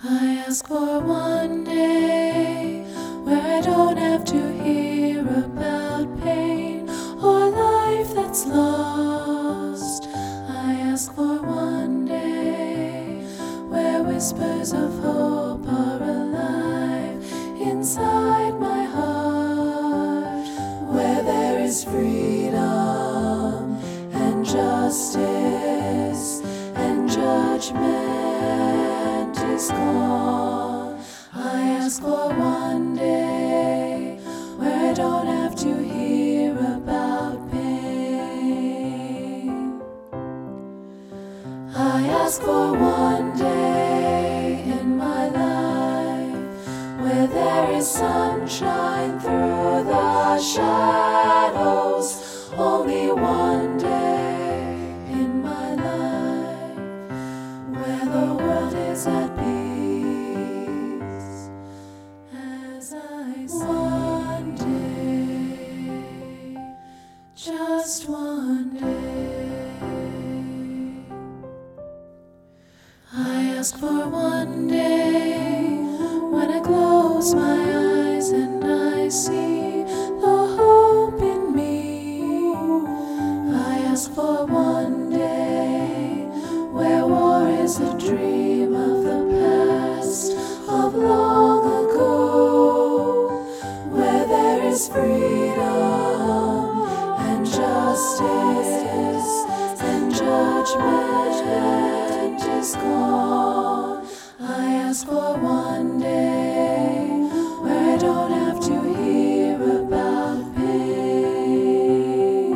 I ask for one day where I don't have to hear about pain or life that's lost. I ask for one day where whispers of hope are alive inside my heart, where there is freedom and justice and judgment is gone. I ask for one day where I don't have to hear about pain. I ask for one day in my life where there is sunshine through the shadows. Only one day in my life where the world is at peace as I see. One day, just one day. I ask for one day when I close my eyes and I see the hope in me. I ask for one day where war is a dream of the past, of long ago, where there is freedom and justice and judgment is gone. I ask for one day where I don't have to hear about pain.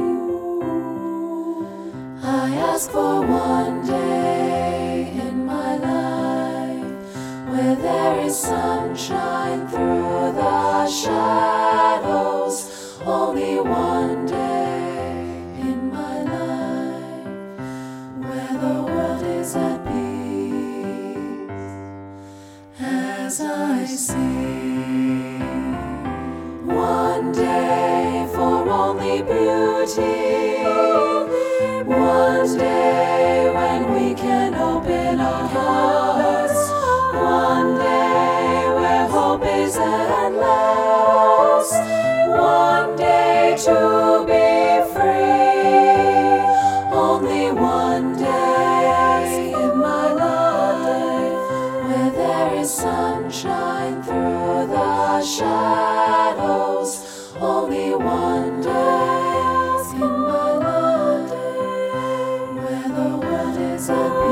I ask for one day in my life where there is sunshine through the shadows. Only one day in my life where the world is at peace as I see. One day for only beauty. One day when we can open our hearts. One day where hope is endless. One day to be free. Only one day in my life where there is sunshine through the shadows. Only one day in my life where the world is at peace.